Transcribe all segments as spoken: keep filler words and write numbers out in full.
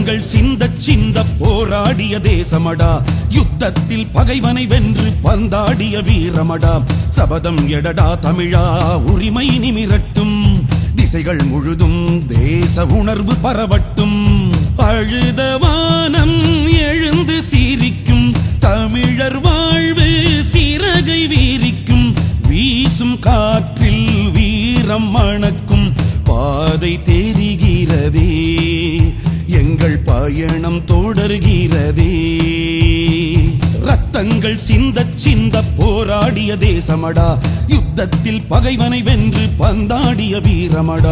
ரத்தங்கள் சிந்த சிந்த போராடிய தேசமடா, யுத்தத்தில் பகைவனை வென்று பந்தாடிய வீரமடா. சபதம் எடடா தமிழா, உரிமை நிமிரட்டும், திசைகள் முழுதும் தேச உணர்வு பரவட்டும். அழுத வானம் எழுந்து சிரிக்கும், தமிழர் வாழ்வு சிறகை வீரிக்கும். வீசும் காற்றில் வீரம் மணக்கும், பாதை தெரிகிறதே, எங்கள் பயணம் தொடர்கிறதே. ரத்தங்கள் சிந்த சிந்த போராடிய தேசமடா, யுத்தத்தில் பகைவனை வென்று பந்தாடிய வீரமடா.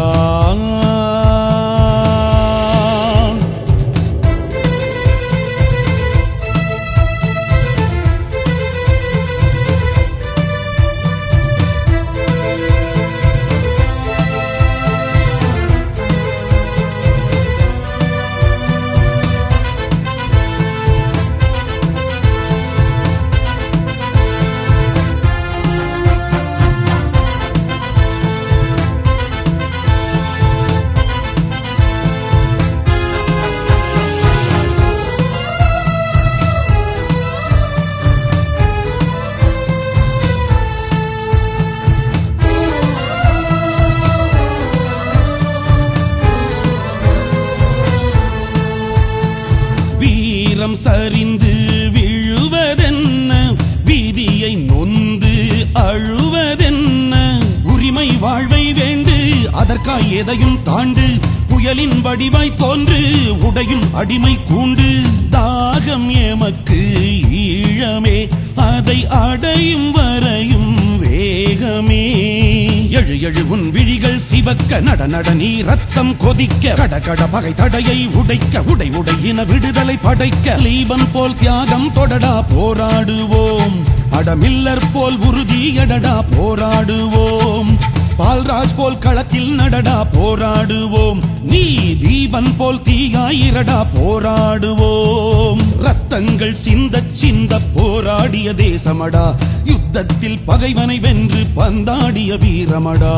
சரிந்து விழுவதென்ன, வீதியை நொந்து அழுவதென்ன. உரிமை வாழ்வை வேண்டு, அதற்காய் எதையும் தாண்டு. புயலின் வடிவாய் தோன்று, உடையும் அடிமை கூண்டு. தாகம் எமக்கு ஈழமே, அதை அடையும் வரையும் வேகமே. எழு எழு உன் விழிகள் சிவக்க, நட நட நீ ரத்தம் கொதிக்க. கட கட பகை தடையை உடைக்க, உடை உடையின விடுதலை படைக்க. லீபன் போல் தியாகம் தொடடா போராடுவோம், அடமில்லர் போல் உறுதி எடடா போராடுவோம். பால்ராஜ் போல் களத்தில் நடடா போராடுவோம், நீ தீபன் போல் தீயாயிரடா போராடுவோம். ரத்தங்கள் சிந்த சிந்த போராடிய தேசமடா, யுத்தத்தில் பகைவனை வென்று பந்தாடிய வீரமடா.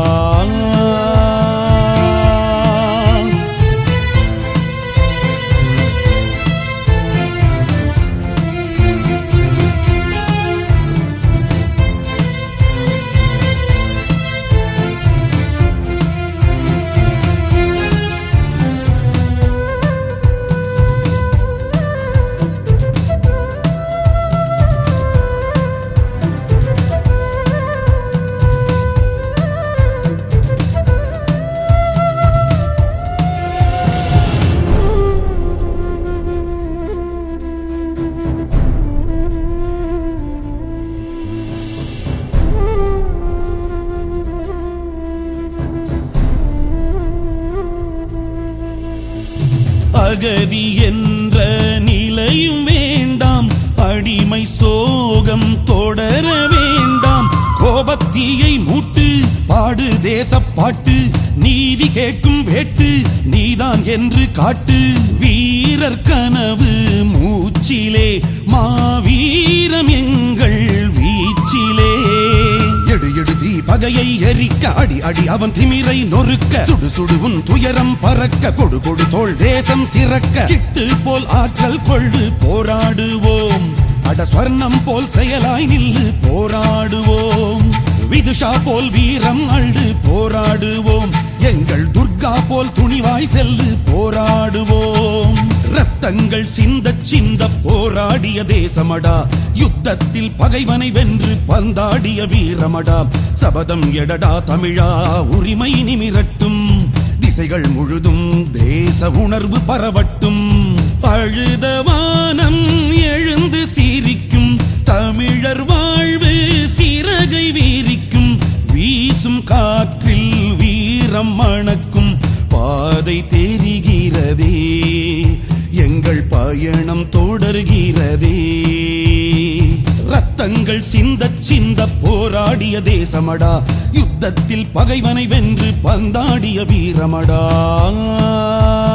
அகதி என்ற நிலையும் வேண்டாம், அடிமை சோகம் தொடர வேண்டாம். கோபத்தீயை மூட்டு, பாடு தேசப்பாட்டு, நீதி கேட்கும் வேட்டு நீதான் என்று காட்டு. வீரர் கனவு மூச்சிலே, மாவீரம் எங்கள் வீச்சிலே. எடு எடுதி பகையை எரிக்க, அடி அடி அவன் திமிரை நொறுக்க. சுடு சுடு உன் துயரம் பறக்க, கொடு கொடு தோள் தேசம் சிறக்க. கிட்டு போல் ஆற்றல் கொள்ளு போராடுவோம், அட ஸ்வர்ணம் போல் செயலாய் நில்லு போராடுவோம். விதுஷா போல் வீரம் அள்ளு போராடுவோம், எங்கள் துர்கா போல் துணிவாய் செல்லு போராடுவோம். ரத்தங்கள் சிந்த சிந்த போராடிய தேசமடா, யுத்தத்தில் பகைவனை வென்று பந்தாடிய வீரமடா. சபதம் எடடா தமிழா, உரிமை நிமிரட்டும், திசைகள் முழுதும் தேச உணர்வு பரவட்டும். அழுத வானம் எழுந்து சிரிக்கும், தமிழர் வாழ்வு சிறகை வீரிக்கும். வீசும் காற்றில் வீரம் மணக்கும், பாதை தெரிகிறதே, எங்கள் பயணம் தொடர்கிறதே. ரத்தங்கள் சிந்த சிந்த போராடிய தேசமடா, யுத்தத்தில் பகைவனை வென்று பந்தாடிய வீரமடா.